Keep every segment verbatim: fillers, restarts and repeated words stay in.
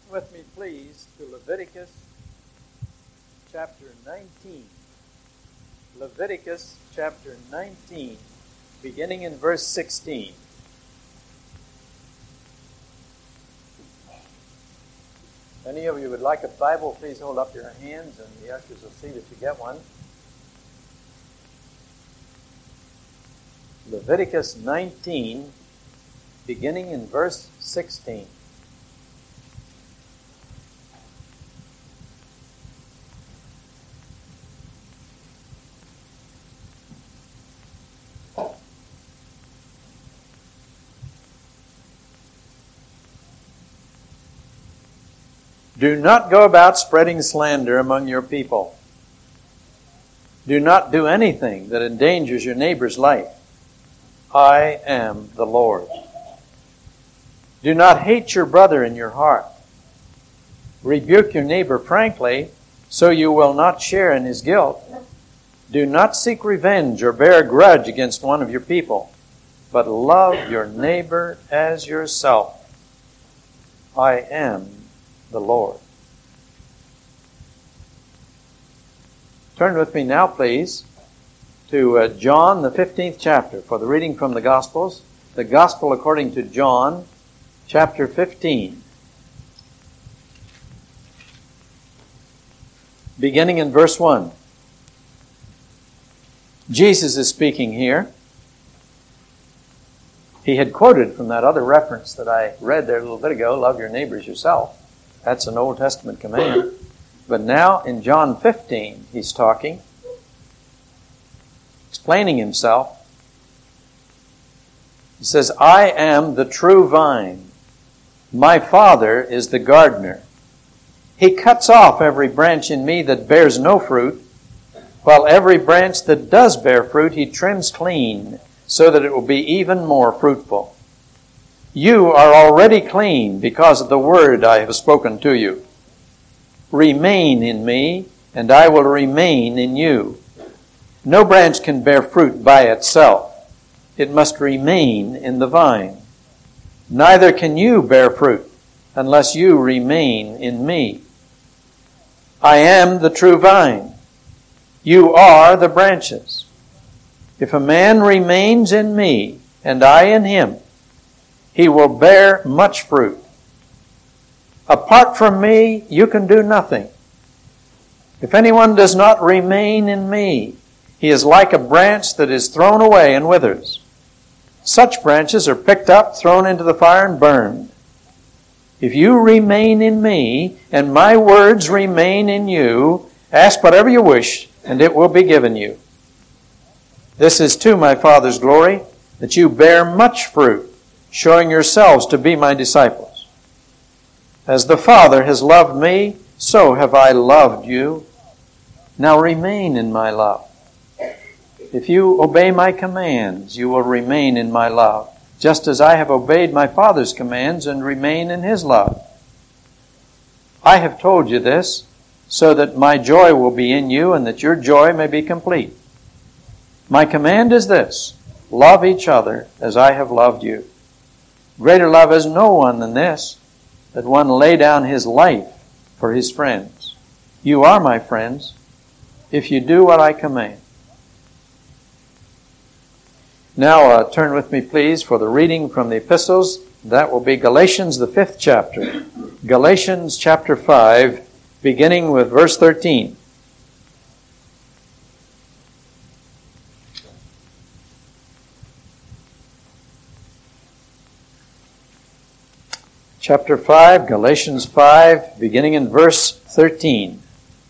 with me, please, to Leviticus chapter nineteen. Leviticus chapter nineteen, beginning in verse sixteen. If any of you would like a Bible, please hold up your hands and the ushers will see that you get one. Leviticus nineteen, beginning in verse sixteen. Do not go about spreading slander among your people. Do not do anything that endangers your neighbor's life. I am the Lord. Do not hate your brother in your heart. Rebuke your neighbor frankly, so you will not share in his guilt. Do not seek revenge or bear a grudge against one of your people, but love your neighbor as yourself. I am the Lord. Turn with me now, please, to uh, John, the fifteenth chapter, for the reading from the Gospels. The Gospel according to John, chapter fifteen. Beginning in verse one. Jesus is speaking here. He had quoted from that other reference that I read there a little bit ago, love your neighbors yourself. That's an Old Testament command. But now in John fifteen, he's talking, explaining himself. He says, I am the true vine. My Father is the gardener. He cuts off every branch in me that bears no fruit, while every branch that does bear fruit he trims clean, so that it will be even more fruitful. You are already clean because of the word I have spoken to you. Remain in me, and I will remain in you. No branch can bear fruit by itself. It must remain in the vine. Neither can you bear fruit unless you remain in me. I am the true vine. You are the branches. If a man remains in me, and I in him, he will bear much fruit. Apart from me, you can do nothing. If anyone does not remain in me, he is like a branch that is thrown away and withers. Such branches are picked up, thrown into the fire, and burned. If you remain in me, and my words remain in you, ask whatever you wish, and it will be given you. This is to my Father's glory, that you bear much fruit, showing yourselves to be my disciples. As the Father has loved me, so have I loved you. Now remain in my love. If you obey my commands, you will remain in my love, just as I have obeyed my Father's commands and remain in his love. I have told you this, so that my joy will be in you and that your joy may be complete. My command is this: love each other as I have loved you. Greater love has no one than this, that one lay down his life for his friends. You are my friends, if you do what I command. Now uh, turn with me, please, for the reading from the epistles. That will be Galatians, the fifth chapter. Galatians chapter five, beginning with verse thirteen. Chapter five, Galatians five, beginning in verse thirteen.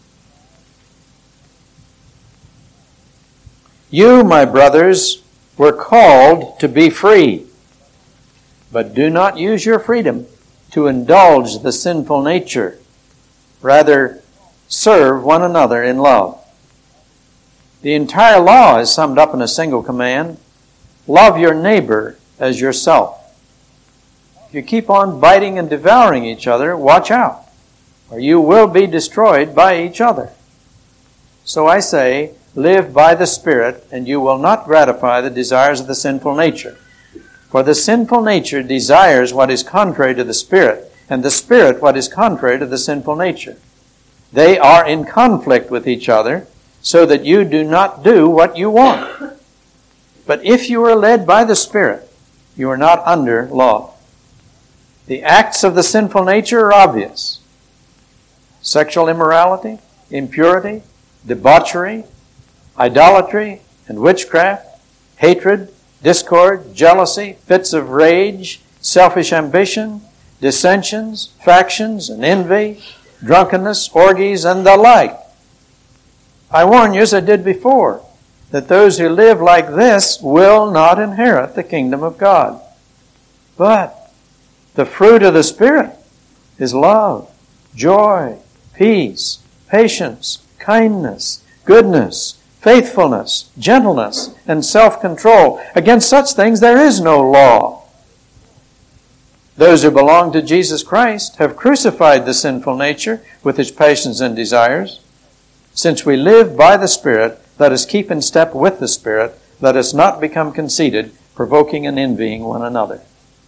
You, my brothers, were called to be free, but do not use your freedom to indulge the sinful nature. Rather, serve one another in love. The entire law is summed up in a single command: love your neighbor as yourself. If you keep on biting and devouring each other, watch out, or you will be destroyed by each other. So I say, live by the Spirit, and you will not gratify the desires of the sinful nature. For the sinful nature desires what is contrary to the Spirit, and the Spirit what is contrary to the sinful nature. They are in conflict with each other, so that you do not do what you want. But if you are led by the Spirit, you are not under law. The acts of the sinful nature are obvious: sexual immorality, impurity, debauchery, idolatry, and witchcraft, hatred, discord, jealousy, fits of rage, selfish ambition, dissensions, factions, and envy, drunkenness, orgies, and the like. I warn you, as I did before, that those who live like this will not inherit the kingdom of God. But the fruit of the Spirit is love, joy, peace, patience, kindness, goodness, faithfulness, gentleness, and self-control. Against such things there is no law. Those who belong to Jesus Christ have crucified the sinful nature with its passions and desires. Since we live by the Spirit, let us keep in step with the Spirit. Let us not become conceited, provoking and envying one another.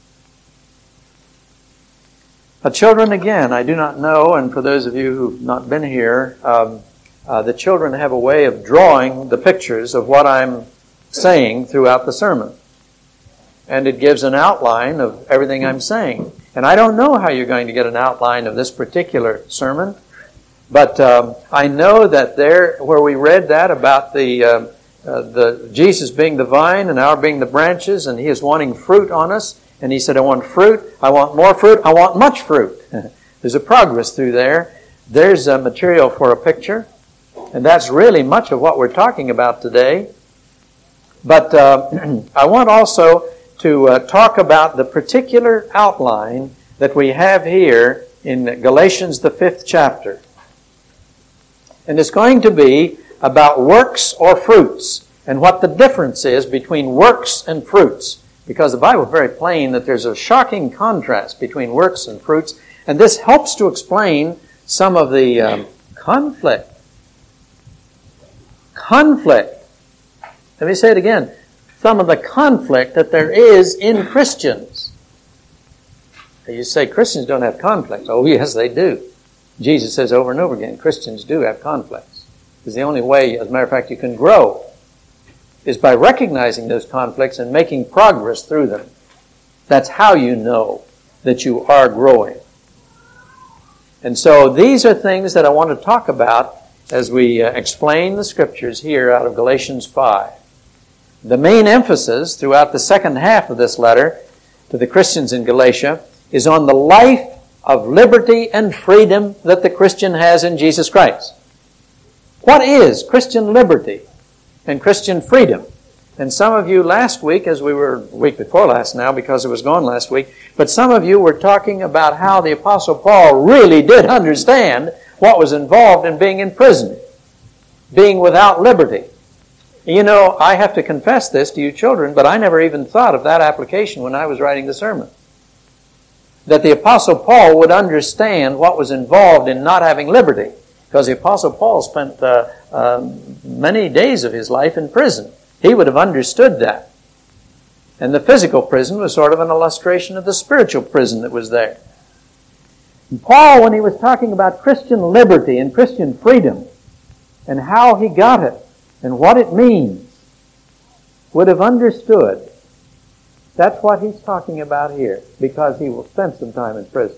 Uh, children, again, I do not know, and for those of you who've not been here, um, uh, the children have a way of drawing the pictures of what I'm saying throughout the sermon. And it gives an outline of everything I'm saying. And I don't know how you're going to get an outline of this particular sermon, but um, I know that there, where we read that about the uh, uh, the Jesus being the vine and our being the branches, and He is wanting fruit on us, and He said, I want fruit, I want more fruit, I want much fruit. There's a progress through there. There's a material for a picture, and that's really much of what we're talking about today. But uh, I want also to uh, talk about the particular outline that we have here in Galatians, the fifth chapter. And it's going to be about works or fruits, and what the difference is between works and fruits. Because the Bible is very plain that there's a shocking contrast between works and fruits, and this helps to explain some of the um, conflict. Conflict. Let me say it again. Some of the conflict that there is in Christians. You say Christians don't have conflicts. Oh, yes, they do. Jesus says over and over again, Christians do have conflicts. Because the only way, as a matter of fact, you can grow is by recognizing those conflicts and making progress through them. That's how you know that you are growing. And so these are things that I want to talk about as we uh, explain the Scriptures here out of Galatians five. The main emphasis throughout the second half of this letter to the Christians in Galatia is on the life of liberty and freedom that the Christian has in Jesus Christ. What is Christian liberty and Christian freedom? And some of you last week, as we were week before last now because it was gone last week, but some of you were talking about how the Apostle Paul really did understand what was involved in being in prison, being without liberty. You know, I have to confess this to you children, but I never even thought of that application when I was writing the sermon. That the Apostle Paul would understand what was involved in not having liberty. Because the Apostle Paul spent uh, uh, many days of his life in prison. He would have understood that. And the physical prison was sort of an illustration of the spiritual prison that was there. And Paul, when he was talking about Christian liberty and Christian freedom and how he got it, and what it means, would have understood. That's what he's talking about here, because he will spend some time in prison.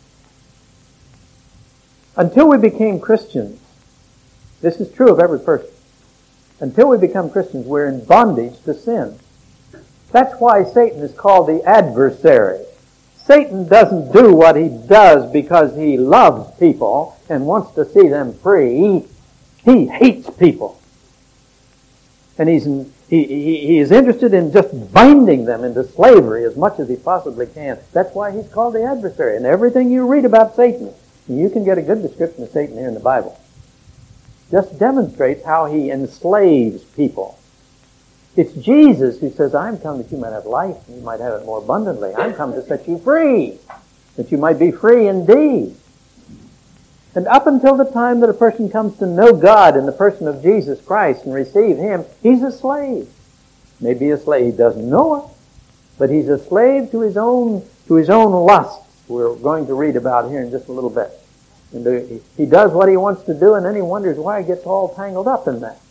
Until we became Christians, this is true of every person. Until we become Christians, we're in bondage to sin. That's why Satan is called the adversary. Satan doesn't do what he does because he loves people and wants to see them free. He hates people. And he's in, he, he, he is interested in just binding them into slavery as much as he possibly can. That's why he's called the adversary. And everything you read about Satan, you can get a good description of Satan here in the Bible, just demonstrates how he enslaves people. It's Jesus who says, I'm come that you might have life and you might have it more abundantly. I'm come to set you free, that you might be free indeed. And up until the time that a person comes to know God in the person of Jesus Christ and receive Him, he's a slave. Maybe a slave. He doesn't know it, but he's a slave to his own, to his own lusts, we're going to read about here in just a little bit. And he does what he wants to do, and then he wonders why he gets all tangled up in that.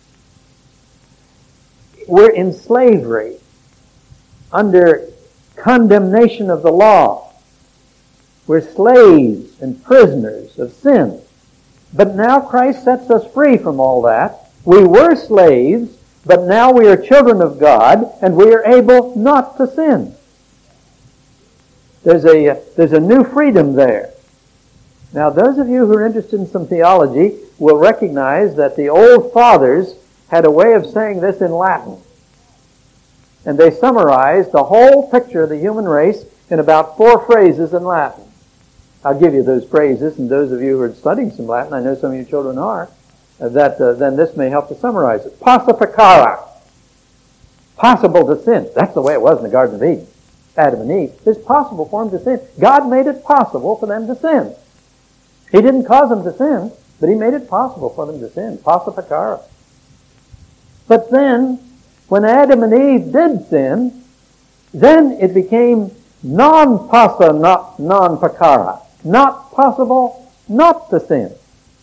We're in slavery, under condemnation of the law. We're slaves and prisoners of sin. But now Christ sets us free from all that. We were slaves, but now we are children of God, and we are able not to sin. There's a, there's a new freedom there. Now, those of you who are interested in some theology will recognize that the old fathers had a way of saying this in Latin. And they summarized the whole picture of the human race in about four phrases in Latin. I'll give you those phrases, and those of you who are studying some Latin, I know some of you children are, uh, that uh, then this may help to summarize it. Possa peccare. Possible to sin. That's the way it was in the Garden of Eden. Adam and Eve. It's possible for them to sin. God made it possible for them to sin. He didn't cause them to sin, but He made it possible for them to sin. Possa peccare. But then, when Adam and Eve did sin, then it became non-possa, not non-peccare. Not possible not to sin.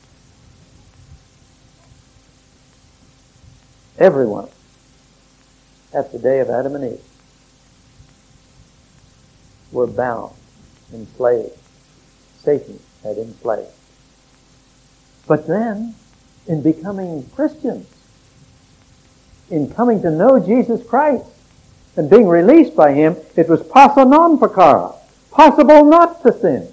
Everyone, at the day of Adam and Eve, were bound, enslaved. Satan had enslaved. But then, in becoming Christians, in coming to know Jesus Christ, and being released by Him, it was possa non peccare, possible not to sin.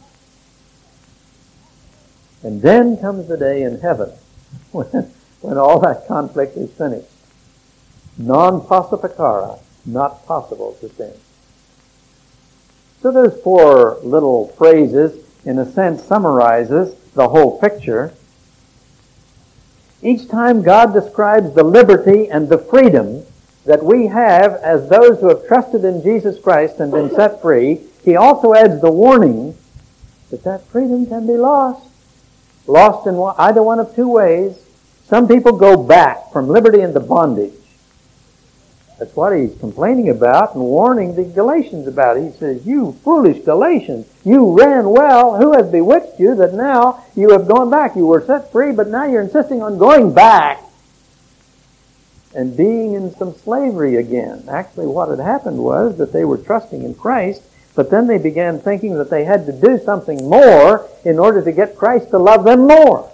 And then comes the day in heaven when, when all that conflict is finished. Non possa peccare, not possible to sin. So those four little phrases, in a sense, summarizes the whole picture. Each time God describes the liberty and the freedom that we have as those who have trusted in Jesus Christ and been set free, He also adds the warning that that freedom can be lost. Lost in either one of two ways. Some people go back from liberty into bondage. That's what he's complaining about and warning the Galatians about. He says, you foolish Galatians, you ran well. Who has bewitched you that now you have gone back? You were set free, but now you're insisting on going back and being in some slavery again. Actually, what had happened was that they were trusting in Christ, but then they began thinking that they had to do something more in order to get Christ to love them more.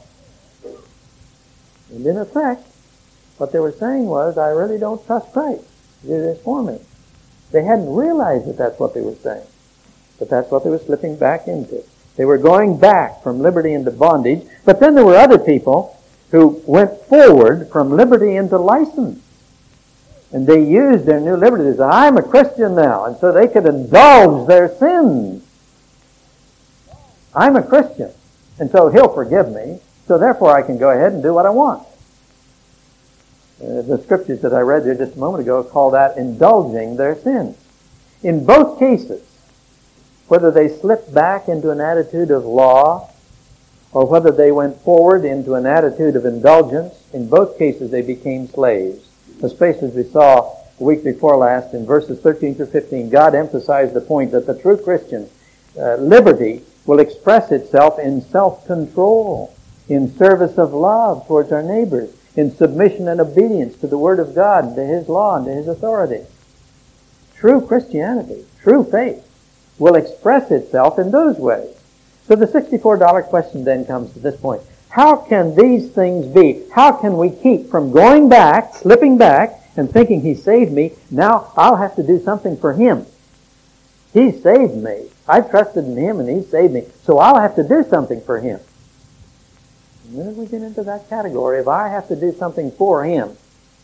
And in effect, what they were saying was, I really don't trust Christ to do this for me. They hadn't realized that that's what they were saying. But that's what they were slipping back into. They were going back from liberty into bondage. But then there were other people who went forward from liberty into license. And they used their new liberty. They said, I'm a Christian now. And so they could indulge their sins. I'm a Christian. And so He'll forgive me. So therefore I can go ahead and do what I want. Uh, the scriptures that I read there just a moment ago call that indulging their sins. In both cases, whether they slipped back into an attitude of law or whether they went forward into an attitude of indulgence, in both cases they became slaves. Especially as we saw the week before last in verses thirteen through fifteen, God emphasized the point that the true Christian uh, liberty will express itself in self-control, in service of love towards our neighbors, in submission and obedience to the Word of God, and to His law, and to His authority. True Christianity, true faith, will express itself in those ways. So the sixty-four dollar question then comes to this point. How can these things be? How can we keep from going back, slipping back, and thinking He saved me, now I'll have to do something for Him. He saved me. I trusted in Him and He saved me, so I'll have to do something for Him. And then we get into that category, if I have to do something for Him,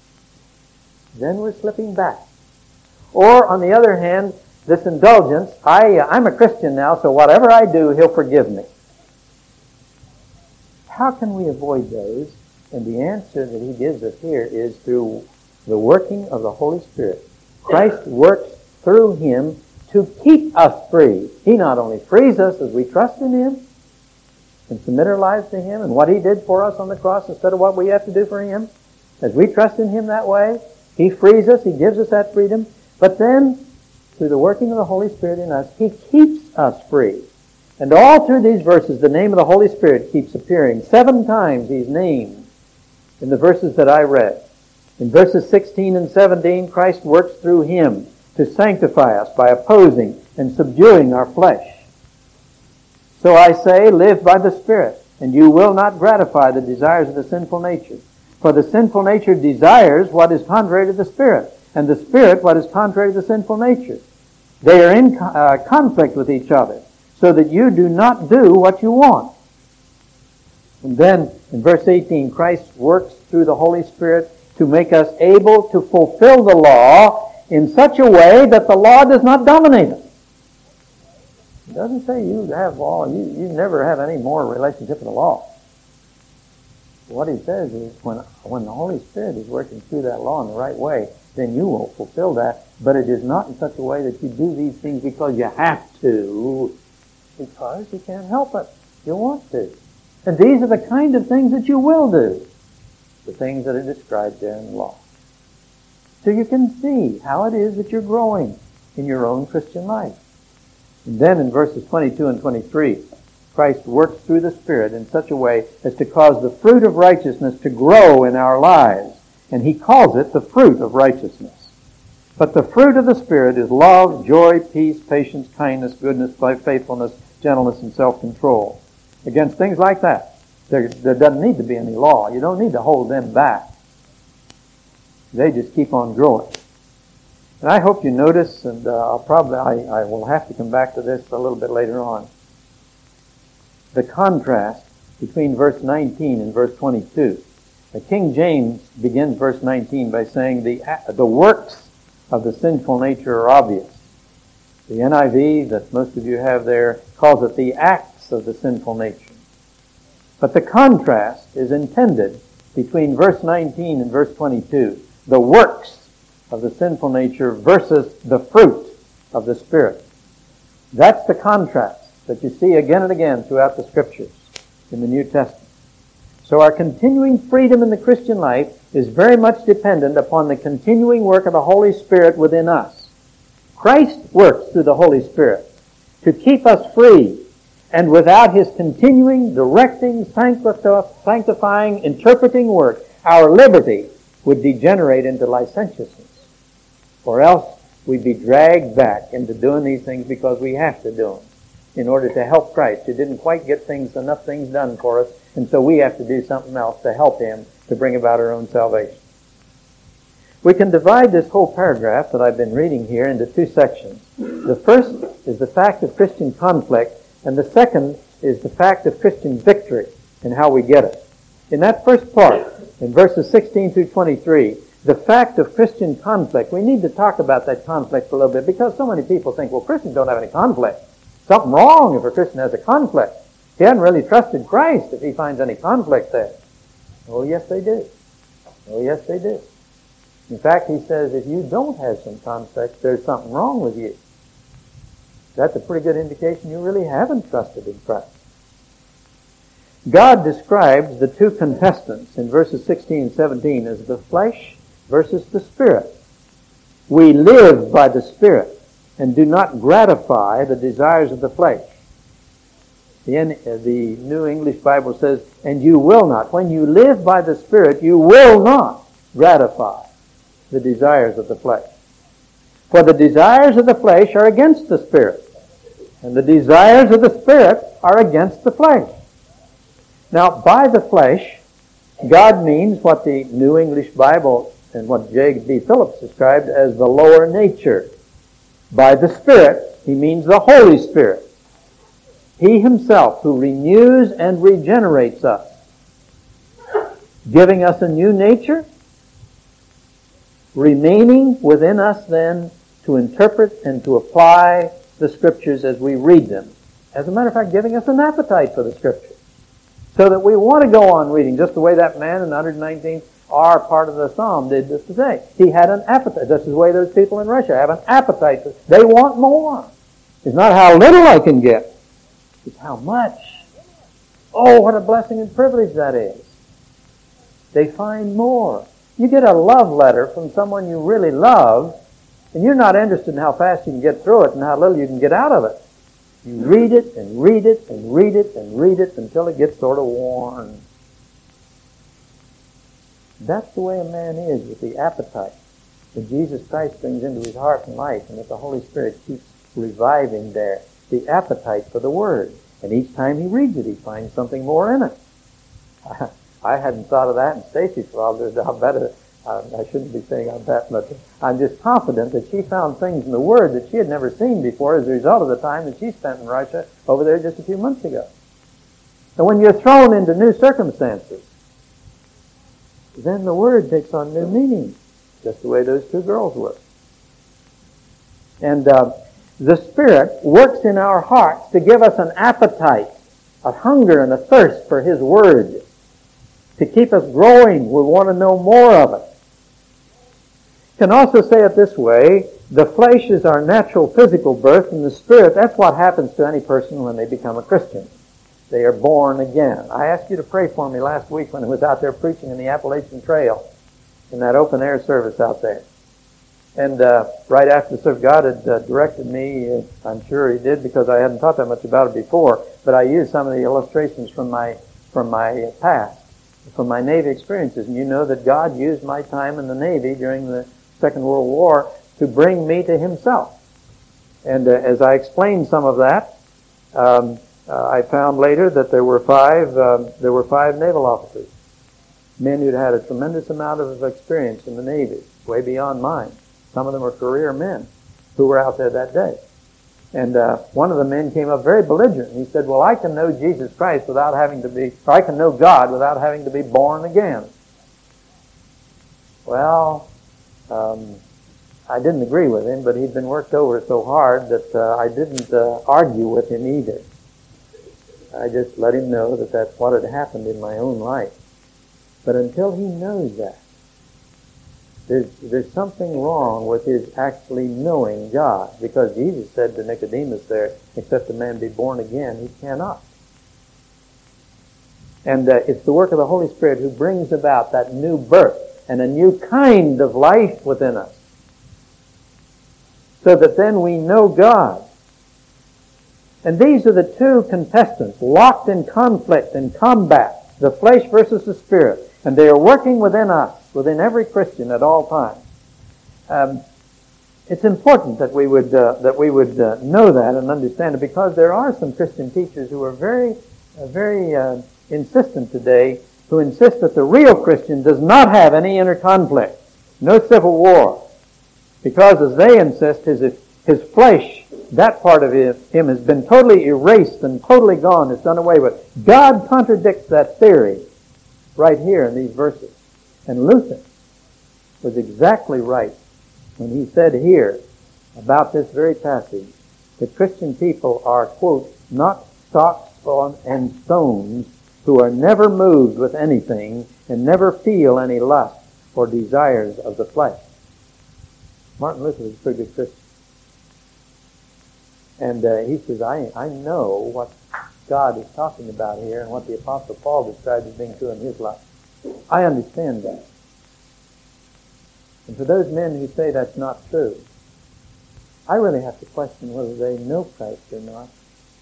then we're slipping back. Or, on the other hand, this indulgence, I, uh, I'm a Christian now, so whatever I do, He'll forgive me. How can we avoid those? And the answer that He gives us here is through the working of the Holy Spirit. Christ works through Him to keep us free. He not only frees us as we trust in Him and submit our lives to Him and what He did for us on the cross instead of what we have to do for Him. As we trust in Him that way, He frees us, He gives us that freedom. But then through the working of the Holy Spirit in us, He keeps us free. And all through these verses, the name of the Holy Spirit keeps appearing. Seven times He's named in the verses that I read. In verses sixteen and seventeen, Christ works through Him to sanctify us by opposing and subduing our flesh. So I say, live by the Spirit, and you will not gratify the desires of the sinful nature. For the sinful nature desires what is contrary to the Spirit, and the Spirit what is contrary to the sinful nature. They are in uh, conflict with each other, so that you do not do what you want. And then, in verse eighteen, Christ works through the Holy Spirit to make us able to fulfill the law in such a way that the law does not dominate us. It doesn't say you have law, you, you never have any more relationship with the law. What he says is when, when the Holy Spirit is working through that law in the right way, then you will fulfill that, but it is not in such a way that you do these things because you have to, because you can't help it. You want to. And these are the kind of things that you will do, the things that are described there in the law. So you can see how it is that you're growing in your own Christian life. And then in verses twenty-two and twenty-three, Christ works through the Spirit in such a way as to cause the fruit of righteousness to grow in our lives. And He calls it the fruit of righteousness. But the fruit of the Spirit is love, joy, peace, patience, kindness, goodness, faithfulness, gentleness, and self-control. Against things like that, there, there doesn't need to be any law. You don't need to hold them back. They just keep on growing. And I hope you notice, and uh, I'll probably, I, I will have to come back to this a little bit later on, the contrast between verse nineteen and verse twenty-two. The King James begins verse nineteen by saying the, the works of the sinful nature are obvious. The N I V that most of you have there calls it the acts of the sinful nature. But the contrast is intended between verse nineteen and verse twenty-two. The works of the sinful nature versus the fruit of the Spirit. That's the contrast that you see again and again throughout the Scriptures in the New Testament. So our continuing freedom in the Christian life is very much dependent upon the continuing work of the Holy Spirit within us. Christ works through the Holy Spirit to keep us free, and without His continuing, directing, sanctifying, interpreting work, our liberty would degenerate into licentiousness. Or else we'd be dragged back into doing these things because we have to do them in order to help Christ, who didn't quite get things enough things done for us, and so we have to do something else to help Him to bring about our own salvation. We can divide this whole paragraph that I've been reading here into two sections. The first is the fact of Christian conflict, and the second is the fact of Christian victory and how we get it. In that first part, in verses sixteen through twenty-three, the fact of Christian conflict, we need to talk about that conflict for a little bit because so many people think, well, Christians don't have any conflict. Something wrong if a Christian has a conflict. He hasn't really trusted Christ if he finds any conflict there. Oh, yes, they do. Oh, yes, they do. In fact, he says, if you don't have some conflict, there's something wrong with you. That's a pretty good indication you really haven't trusted in Christ. God describes the two contestants in verses sixteen and seventeen as the flesh versus the Spirit. We live by the Spirit and do not gratify the desires of the flesh. The, the New English Bible says, and you will not. When you live by the Spirit, you will not gratify the desires of the flesh. For the desires of the flesh are against the Spirit, and the desires of the Spirit are against the flesh. Now, by the flesh, God means what the New English Bible and what J B Phillips described as the lower nature. By the Spirit, he means the Holy Spirit. He Himself who renews and regenerates us, giving us a new nature, remaining within us then to interpret and to apply the Scriptures as we read them. As a matter of fact, giving us an appetite for the Scriptures, so that we want to go on reading, just the way that man in the one hundred nineteenth R part of the Psalm did this today. He had an appetite. This is the way those people in Russia have an appetite. They want more. It's not how little I can get. It's how much. Oh, what a blessing and privilege that is. They find more. You get a love letter from someone you really love, And you're not interested in how fast you can get through it and how little you can get out of it. You read it and read it and read it and read it until it gets sort of worn. That's the way a man is with the appetite that Jesus Christ brings into his heart and life, and that the Holy Spirit keeps reviving there. The appetite for the Word. And each time he reads it, he finds something more in it. I, I hadn't thought of that, and Stacy thought of it. I'll bet it. I, I shouldn't be saying I'll bet, but I'm just confident that she found things in the Word that she had never seen before as a result of the time that she spent in Russia over there just a few months ago. And when you're thrown into new circumstances, then the Word takes on new meaning, just the way those two girls were. And uh, the Spirit works in our hearts to give us an appetite, a hunger and a thirst for His Word, to keep us growing. We want to know more of it. You can also say it this way: the flesh is our natural physical birth, and the Spirit, that's what happens to any person when they become a Christian. They are born again. I asked you to pray for me last week when I was out there preaching in the Appalachian Trail in that open air service out there. And uh, right after the service, God had uh, directed me, uh, I'm sure He did because I hadn't thought that much about it before, but I used some of the illustrations from my from my past, from my Navy experiences. And you know that God used my time in the Navy during the Second World War to bring me to Himself. And uh, as I explained some of that, um, uh, I found later that there were five um, there were five naval officers, men who'd had a tremendous amount of experience in the Navy, way beyond mine. Some of them were career men who were out there that day. And uh, one of the men came up very belligerent. He said, well, I can know Jesus Christ without having to be, or I can know God without having to be born again. Well, um, I didn't agree with him, but he'd been worked over so hard that uh, I didn't uh, argue with him either. I just let him know that that's what had happened in my own life. But until he knows that, There's, there's something wrong with his actually knowing God. Because Jesus said to Nicodemus there, except a man be born again, he cannot. And uh, it's the work of the Holy Spirit who brings about that new birth and a new kind of life within us. So that then we know God. And these are the two contestants locked in conflict and combat, the flesh versus the Spirit. And they are working within us, within every Christian at all times. Um, it's important that we would uh, that we would uh, know that and understand it, because there are some Christian teachers who are very, uh, very uh, insistent today, who insist that the real Christian does not have any inner conflict, no civil war, because, as they insist, his his flesh, that part of him, him has been totally erased and totally gone. It's done away with. God contradicts that theory right here in these verses. And Luther was exactly right when he said here about this very passage that Christian people are, quote, not stocks and stones who are never moved with anything and never feel any lust or desires of the flesh. Martin Luther was a pretty good Christian. And uh, he says, I, I know what God is talking about here and what the Apostle Paul described as being true in his life. I understand that. And for those men who say that's not true, I really have to question whether they know Christ or not.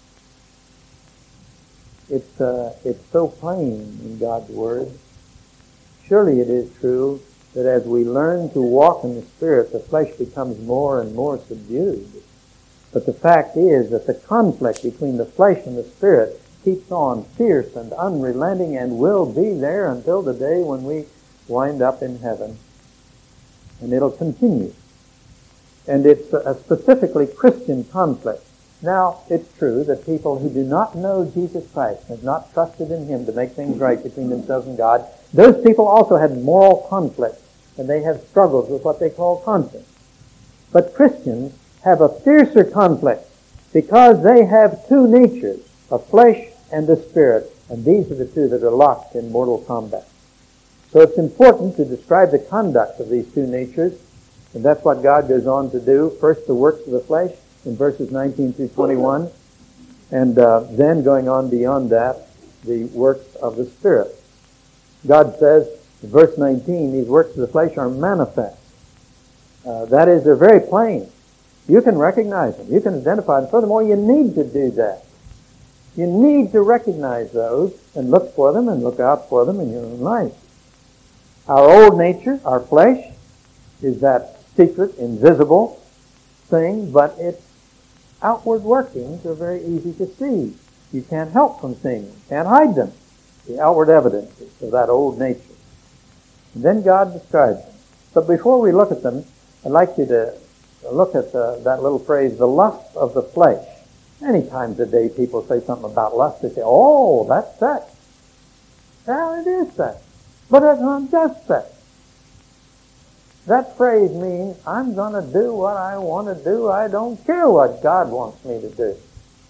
It's, uh, it's so plain in God's Word. Surely it is true that as we learn to walk in the Spirit, the flesh becomes more and more subdued. But the fact is that the conflict between the flesh and the Spirit keeps on fierce and unrelenting and will be there until the day when we wind up in heaven. And it'll continue. And it's a specifically Christian conflict. Now, it's true that people who do not know Jesus Christ, have not trusted in Him to make things right between themselves and God, those people also had moral conflicts, and they have struggles with what they call conscience. But Christians have a fiercer conflict because they have two natures, a flesh and a spirit, and these are the two that are locked in mortal combat. So it's important to describe the conduct of these two natures, and that's what God goes on to do. First, the works of the flesh in verses nineteen through twenty-one, and uh, then going on beyond that, the works of the Spirit. God says in verse nineteen, these works of the flesh are manifest. Uh, that is, they're very plain. You can recognize them. You can identify them. Furthermore, you need to do that. You need to recognize those and look for them and look out for them in your own life. Our old nature, our flesh, is that secret, invisible thing, but its outward workings are very easy to see. You can't help from seeing them. Can't hide them. The outward evidences of that old nature. And then God describes them. But before we look at them, I'd like you to look at the, that little phrase, the lust of the flesh. Many times a day people say something about lust. They say, oh, that's sex. Well, it is sex. But it's not just sex. That phrase means, I'm going to do what I want to do. I don't care what God wants me to do.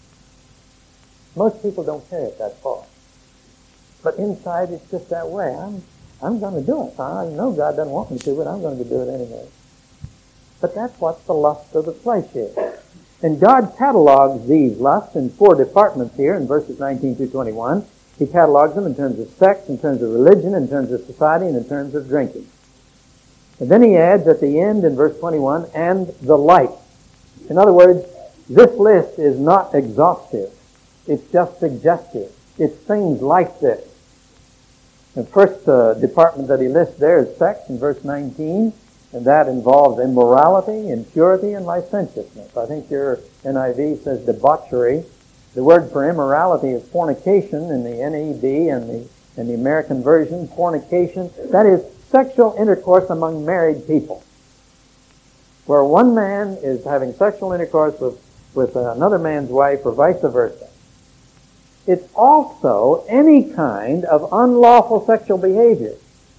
Most people don't carry it that far. But inside it's just that way. I'm I'm going to do it. I know God doesn't want me to, but I'm going to do it anyway. But that's what the lust of the flesh is. And God catalogs these lusts in four departments here in verses nineteen through twenty-one. He catalogs them in terms of sex, in terms of religion, in terms of society, and in terms of drinking. And then he adds at the end in verse twenty-one, and the like. In other words, this list is not exhaustive. It's just suggestive. It's things like this. The first uh, department that he lists there is sex in verse nineteen, and that involves immorality, impurity, and licentiousness. I think your N I V says debauchery. The word for immorality is fornication in the N E D and the, in the American version. Fornication, that is sexual intercourse among married people, where one man is having sexual intercourse with, with another man's wife or vice versa. It's also any kind of unlawful sexual behavior.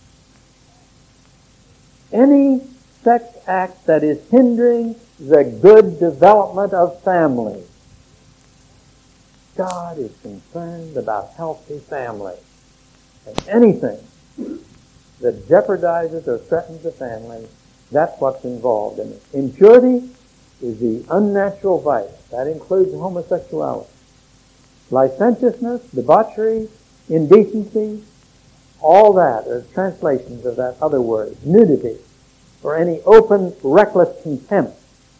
Any sex act that is hindering the good development of family. God is concerned about healthy family. And anything that jeopardizes or threatens the family, that's what's involved in it. Impurity is the unnatural vice. That includes homosexuality. Licentiousness, debauchery, indecency, all that are translations of that other word, nudity, or any open, reckless contempt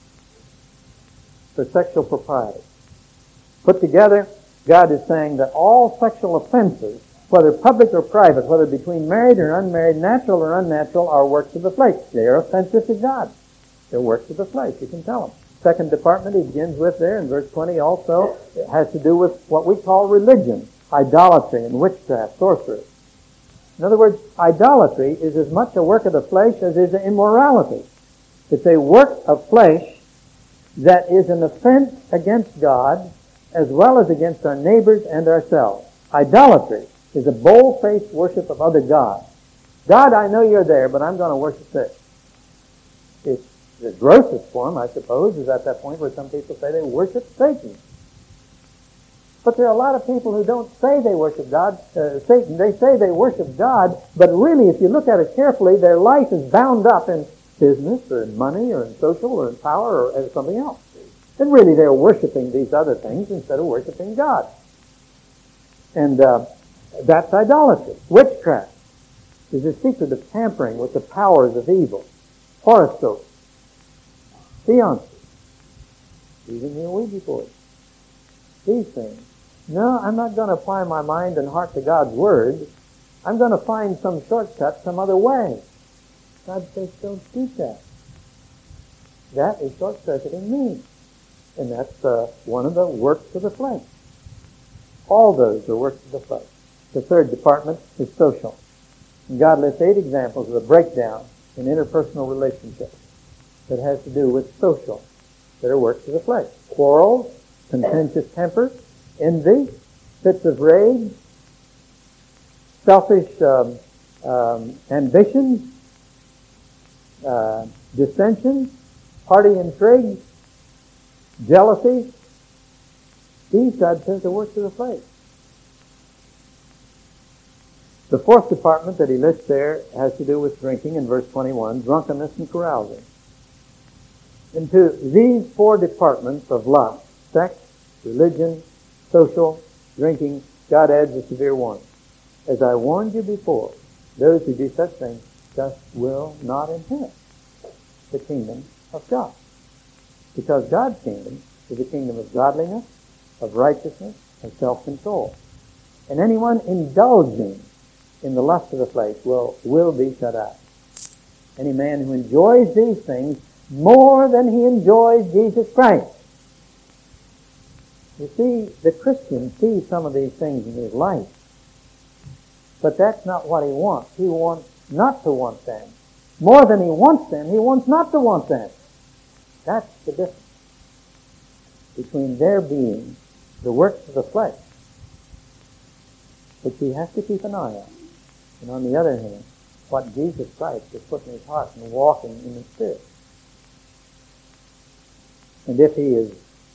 for sexual propriety. Put together, God is saying that all sexual offenses, whether public or private, whether between married or unmarried, natural or unnatural, are works of the flesh. They are offensive to God. They're works of the flesh. You can tell them. Second department he begins with there in verse twenty also, it has to do with what we call religion, idolatry and witchcraft, sorcery. In other words, idolatry is as much a work of the flesh as is immorality. It's a work of flesh that is an offense against God as well as against our neighbors and ourselves. Idolatry is a bold-faced worship of other gods. God, I know you're there, but I'm going to worship this. It's the grossest form, I suppose, is at that point where some people say they worship Satan. But there are a lot of people who don't say they worship God, uh, Satan. They say they worship God, but really, if you look at it carefully, their life is bound up in business or in money or in social or in power or something else. And really, they're worshiping these other things instead of worshiping God. And uh, that's idolatry. Witchcraft is the secret of tampering with the powers of evil. Horoscopes. Seances. Even the Ouija board. These things. No, I'm not going to apply my mind and heart to God's Word. I'm going to find some shortcut some other way. God says, don't do that. That is short-circuiting me. And that's uh, one of the works of the flesh. All those are works of the flesh. The third department is social. And God lists eight examples of the breakdown in interpersonal relationships that has to do with social, that are works of the flesh. Quarrels, contentious tempers, envy, fits of rage, selfish um, um, ambitions, uh, dissensions, party intrigue, jealousy. These, God says, are works of the flesh. The fourth department that he lists there has to do with drinking in verse twenty-one, drunkenness and carousing. Into these four departments of lust, sex, religion, social, drinking, God adds a severe warning. As I warned you before, those who do such things just will not inherit. the kingdom of God. Because God's kingdom is a kingdom of godliness, of righteousness, and self-control. And anyone indulging in the lust of the flesh will, will be shut out. Any man who enjoys these things more than he enjoys Jesus Christ. You see, the Christian sees some of these things in his life. But that's not what he wants. He wants not to want them. More than he wants them, he wants not to want them. That's the difference between their being the works of the flesh, which he has to keep an eye on, and on the other hand, what Jesus Christ has put in his heart and walking in the Spirit. And if he is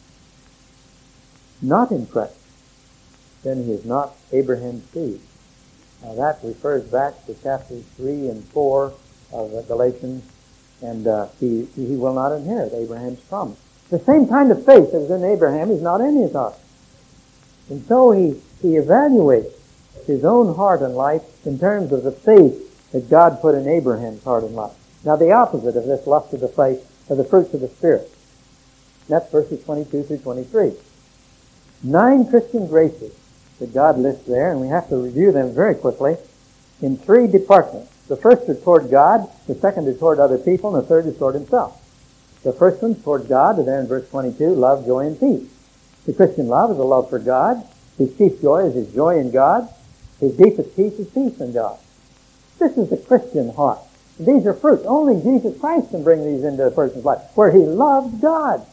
not in Christ, then he is not Abraham's seed. Now that refers back to chapters three and four of Galatians, and uh, he, he will not inherit Abraham's promise. The same kind of faith that was in Abraham is not in his heart. And so he, he evaluates his own heart and life in terms of the faith that God put in Abraham's heart and life. Now the opposite of this lust of the flesh are the fruits of the Spirit. That's verses twenty-two through twenty-three. Nine Christian graces that God lists there, and we have to review them very quickly, in three departments. The first is toward God, the second is toward other people, and the third is toward himself. The first one's toward God, and there in verse twenty-two, love, joy, and peace. The Christian love is a love for God. His chief joy is his joy in God. His deepest peace is peace in God. This is the Christian heart. These are fruits. Only Jesus Christ can bring these into a person's life, where he loves God.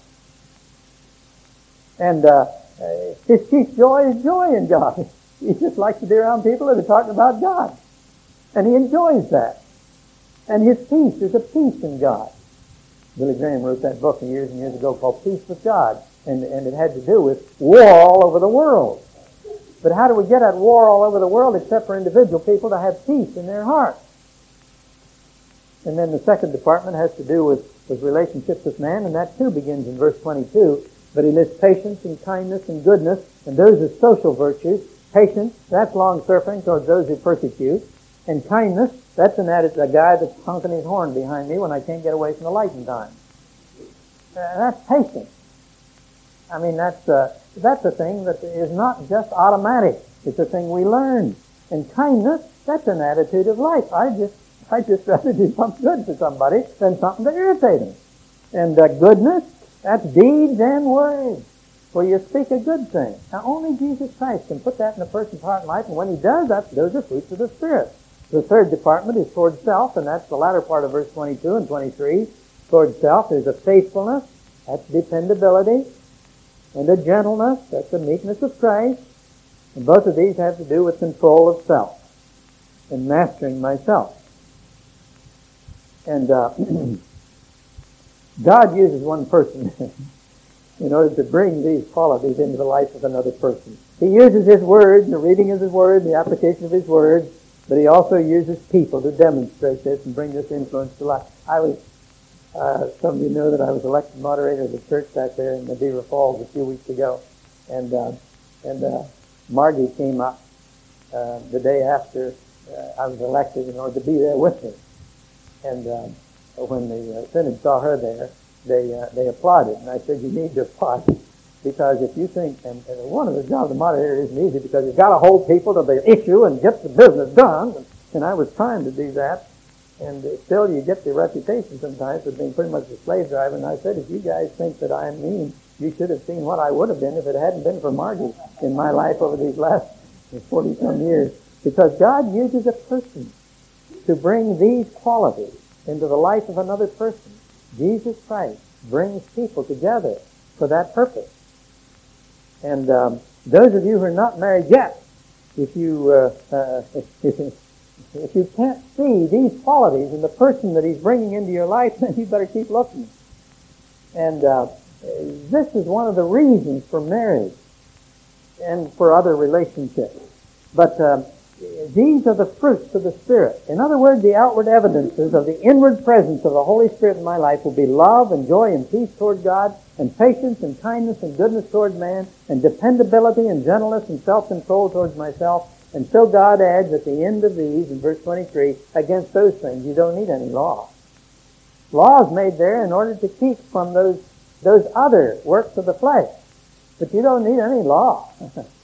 And uh, his chief joy is joy in God. He just likes to be around people that are talking about God. And he enjoys that. And his peace is a peace in God. Billy Graham wrote that book years and years ago called Peace with God. And, and it had to do with war all over the world. But how do we get at war all over the world except for individual people to have peace in their hearts? And then the second department has to do with, with relationships with man, and that too begins in verse twenty-two. But he lists patience and kindness and goodness, and those are social virtues. Patience, that's long-suffering towards those who persecute. And kindness, that's an attitude, a guy that's honking his horn behind me when I can't get away from the light in time. Uh, that's patience. I mean, that's uh, that's a thing that is not just automatic. It's a thing we learn. And kindness, that's an attitude of life. I just I just rather do something good for somebody than something to irritate them. And uh, goodness, that's deeds and words, where you speak a good thing. Now, only Jesus Christ can put that in a person's heart and life, and when he does, that, those are fruits of the Spirit. The third department is toward self, and that's the latter part of verse twenty-two and twenty-three. Toward self, there's a faithfulness, that's dependability, and a gentleness, that's the meekness of Christ. And both of these have to do with control of self and mastering myself. And uh, God uses one person in order to bring these qualities into the life of another person. He uses his word, the reading of his word, the application of his word, but he also uses people to demonstrate this and bring this influence to life. I was, uh, some of you know that I was elected moderator of the church back there in Madeira Falls a few weeks ago, and uh, and uh, Margie came up uh, the day after uh, I was elected in order to be there with me. And uh, when the uh, Synod saw her there, they uh, they applauded, and I said, "You need to applaud, because if you think," and, and one of the jobs of the moderator isn't easy because you've got to hold people to the issue and get the business done. And, and I was trying to do that, and uh, still you get the reputation sometimes for being pretty much a slave driver. And I said, "If you guys think that I'm mean, you should have seen what I would have been if it hadn't been for Margie in my life over these last forty some years." Because God uses a person to bring these qualities into the life of another person. Jesus Christ brings people together for that purpose. And um, those of you who are not married yet, if you uh, uh, if, if you can't see these qualities in the person that he's bringing into your life, then you better keep looking. And uh, this is one of the reasons for marriage and for other relationships. But um, these are the fruits of the Spirit. In other words, the outward evidences of the inward presence of the Holy Spirit in my life will be love and joy and peace toward God, and patience and kindness and goodness toward man, and dependability and gentleness and self-control towards myself. And so God adds at the end of these, in verse twenty-three, against those things you don't need any law. Laws made there in order to keep from those those other works of the flesh. But you don't need any law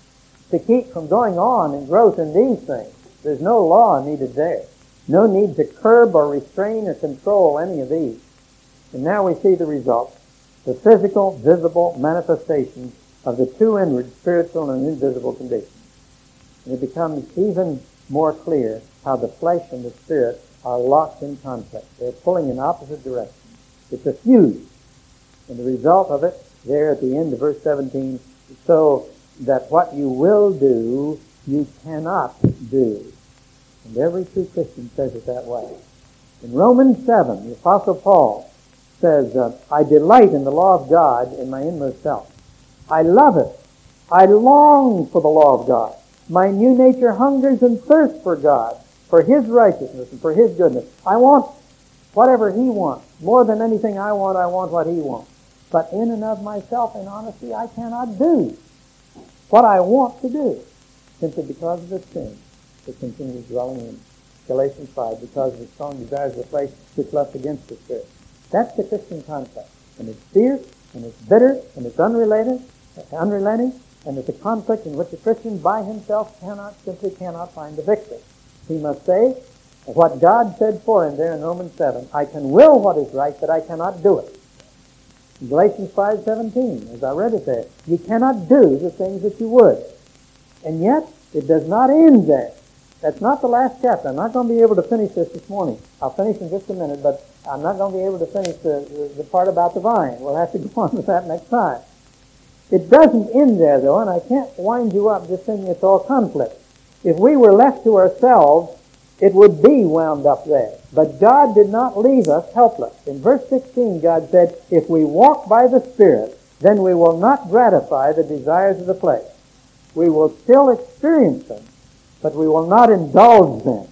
to keep from going on in growth in these things. There's no law needed there. No need to curb or restrain or control any of these. And now we see the result. The physical, visible manifestations of the two inward, spiritual and invisible conditions. And it becomes even more clear how the flesh and the spirit are locked in conflict. They're pulling in opposite directions. It's a fuse. And the result of it, there at the end of verse seventeen, so that what you will do, you cannot do. And every true Christian says it that way. In Romans seven, the Apostle Paul says, uh, I delight in the law of God in my inmost self. I love it. I long for the law of God. My new nature hungers and thirsts for God, for His righteousness and for His goodness. I want whatever He wants. More than anything I want, I want what He wants. But in and of myself, in honesty, I cannot do what I want to do, simply because of the sin that continues dwelling in Galatians five, because of the strong desires of the flesh which lust against the Spirit. That's the Christian conflict. And it's fierce, and it's bitter, and it's unrelated, unrelenting, and it's a conflict in which a Christian by himself cannot, simply cannot find the victory. He must say what God said for him there in Romans seven, I can will what is right, but I cannot do it. In Galatians five seventeen, as I read it there, you cannot do the things that you would. And yet, it does not end there. That's not the last chapter. I'm not going to be able to finish this this morning. I'll finish in just a minute, but I'm not going to be able to finish the, the, the part about the vine. We'll have to go on with that next time. It doesn't end there, though, and I can't wind you up just thinking it's all conflict. If we were left to ourselves, it would be wound up there. But God did not leave us helpless. In verse sixteen, God said, if we walk by the Spirit, then we will not gratify the desires of the flesh. We will still experience them, but we will not indulge them.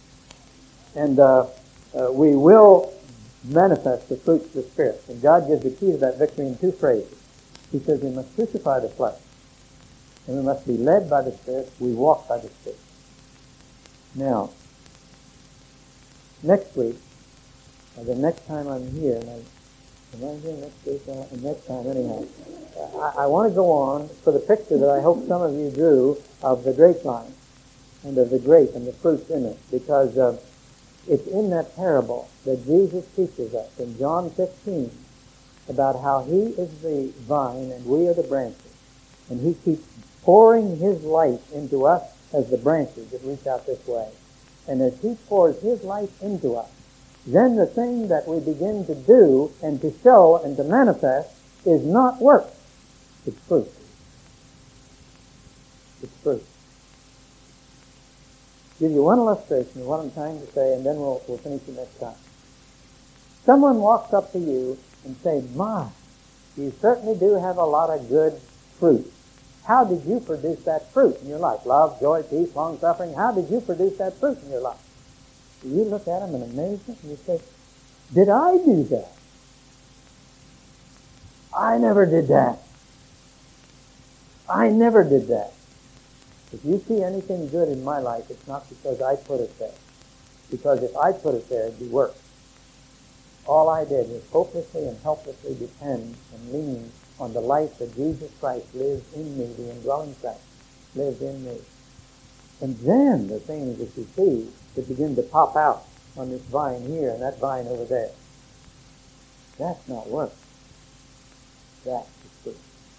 And uh, uh, we will manifest the fruits of the Spirit. And God gives the key to that victory in two phrases. He says we must crucify the flesh, and we must be led by the Spirit. We walk by the Spirit. Now, next week, or the next time I'm here, and I, am I here next week? Uh, next time, anyhow. I, I want to go on for the picture that I hope some of you drew of the grapevine and of the grape and the fruits in it, because uh, it's in that parable that Jesus teaches us in John fifteen about how He is the vine and we are the branches, and He keeps pouring His light into us as the branches that reach out this way. And as He pours His light into us, then the thing that we begin to do and to show and to manifest is not work. It's fruit. It's fruit. Give you one illustration of what I'm trying to say, and then we'll, we'll finish it next time. Someone walks up to you and say, my, you certainly do have a lot of good fruit. How did you produce that fruit in your life? Love, joy, peace, long-suffering. How did you produce that fruit in your life? You look at them in amazement and you say, did I do that? I never did that. I never did that. If you see anything good in my life, it's not because I put it there. Because if I put it there, it'd be worse. All I did was hopelessly and helplessly depend and lean on the life that Jesus Christ lives in me, the indwelling Christ lives in me. And then the things that you see that begin to pop out on this vine here and that vine over there. That's not work. That is fruit.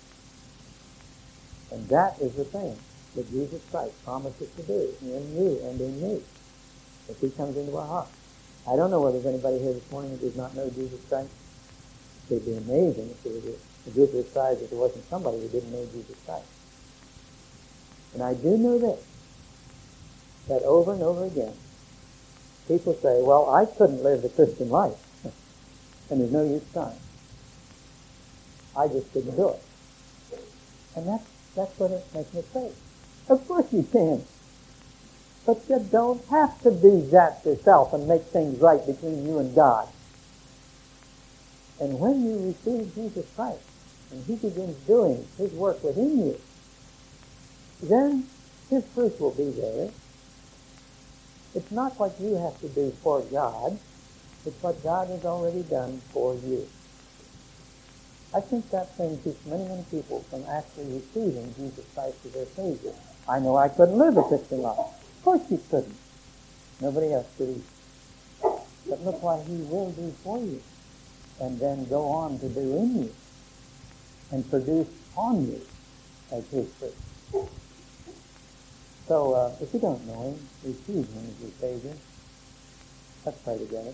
And that is the thing that Jesus Christ promises to do in you and in me if He comes into our heart. I don't know whether there's anybody here this morning who does not know Jesus Christ. It would be amazing if there was a, a group this size that there wasn't somebody who didn't know Jesus Christ. And I do know this, that over and over again, people say, well, I couldn't live the Christian life, and there's no use trying. I just couldn't do it. And that's, that's what it makes me say. Of course you can. But you don't have to do that yourself and make things right between you and God. And when you receive Jesus Christ, and He begins doing His work within you, then His fruit will be there. It's not what you have to do for God. It's what God has already done for you. I think that thing keeps many, many people from actually receiving Jesus Christ as their Savior. I know I couldn't live a Christian life. Of course you couldn't. Nobody else could either. But look what He will do for you, and then go on to do in you, and produce on you as His fruit. So, uh, if you don't know Him, receive Him as your Savior. Let's pray together.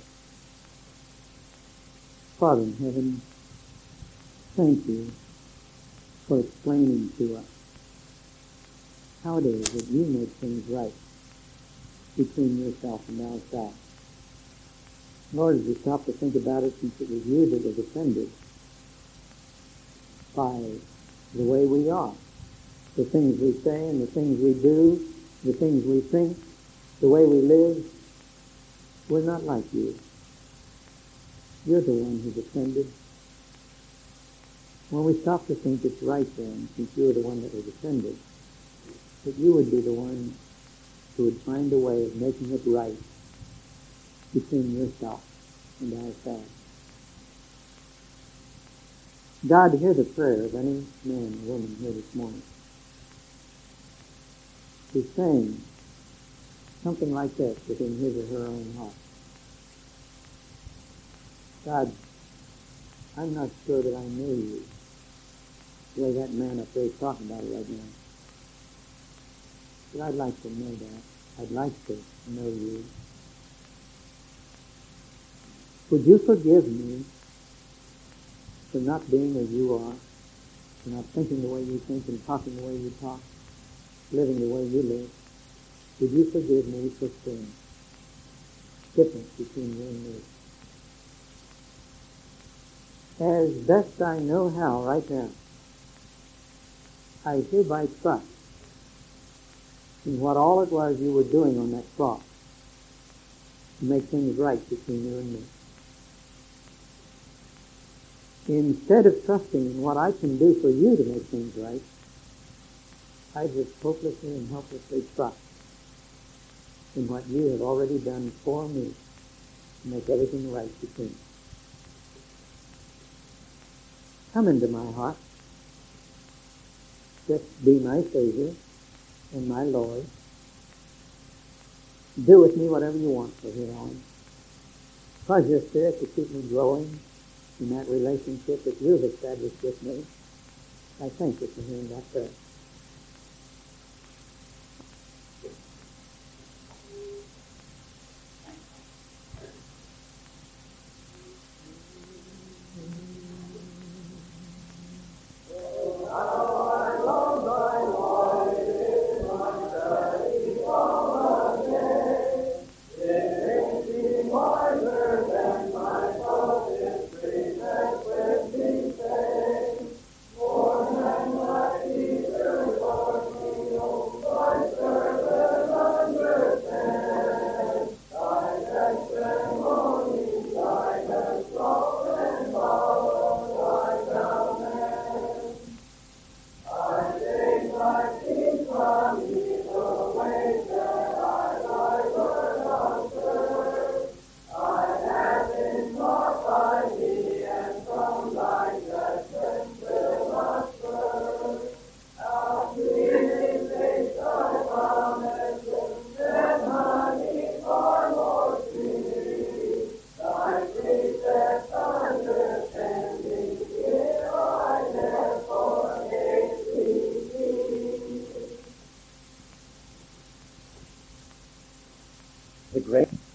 Father in heaven, thank you for explaining to us how it is that you make things right between yourself and ourselves. Lord, as we stop to think about it, since it was you that was offended by the way we are, the things we say and the things we do, the things we think, the way we live, we're not like you. You're the one who's offended. When we stop to think it's right then, since you're the one that was offended, that you would be the one who would find a way of making it right between yourself and ourselves. God, hear the prayer of any man or woman here this morning who's saying something like this within his or her own heart. God, I'm not sure that I know you the way that man up there is talking about it right now. But I'd like to know that. I'd like to know you. Would you forgive me for not being as you are, for not thinking the way you think and talking the way you talk, living the way you live? Would you forgive me for sin? Difference between you and me. As best I know how right now, I hereby trust in what all it was you were doing on that cross to make things right between you and me. Instead of trusting in what I can do for you to make things right, I just hopelessly and helplessly trust in what you have already done for me to make everything right between us. Come into my heart. Just be my Savior and my Lord. Do with me whatever you want from here on. Cause your Spirit to keep me growing in that relationship that you've established with me. I thank you for hearing that prayer. The great